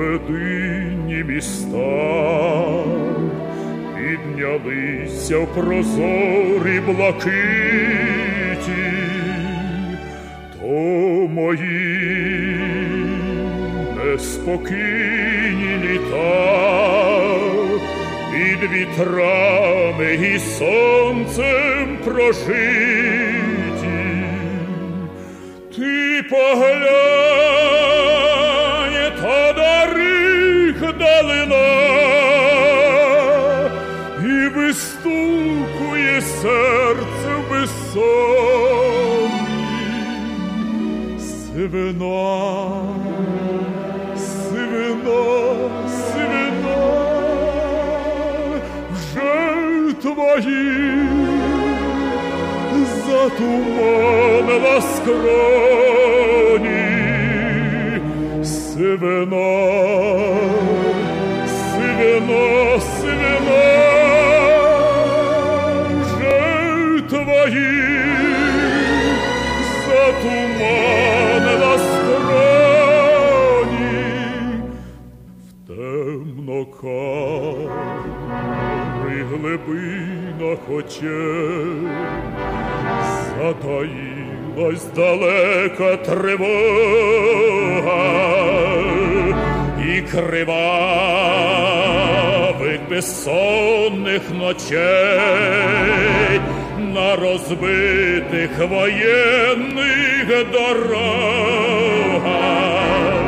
мединні міста піднялися в прозорі блакиті, то мої неспокійні літа під вітрами і сонцем прожиті. Ти поглянь, та доріг далина, і вистукує серце в безсонні. Сивина, сивина, сивина, вже твої затуманила скроні. Сивина, сивина, сивина, вже твої затуманила скроні. В темнокарих глибинах очей затаїлась далека тривога, і кривавих безсонних ночей на розбитих воєнних дорогах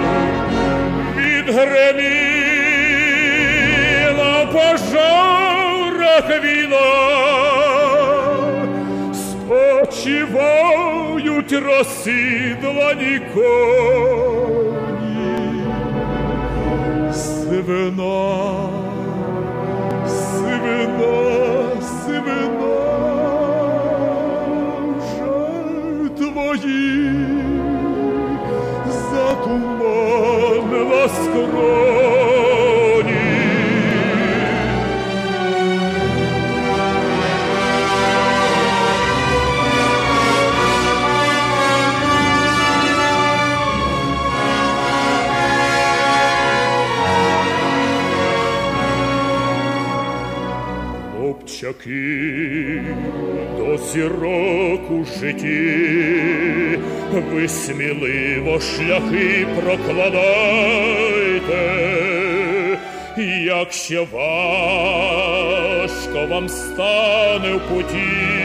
відгреміла в пожарах війна. Спочивають розсідлані коні. Сивина, сивина, сивина, жаль твої затуманила скроні. Хлопчаки, до зірок у житті ви сміливо шляхи прокладайте. Якщо важко вам стане в путі,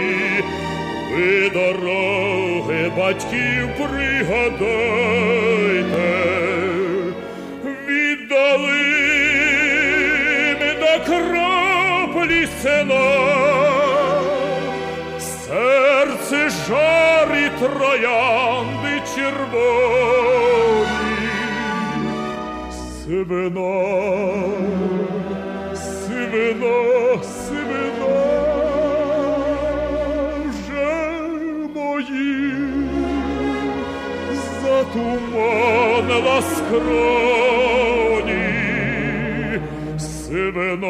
ви дороги батьків пригадайте. Віддали ми до краплі села, серце жарить троянди червоні. Сивина, сивина, сивина, вже мої затуманила скроні. Сивина,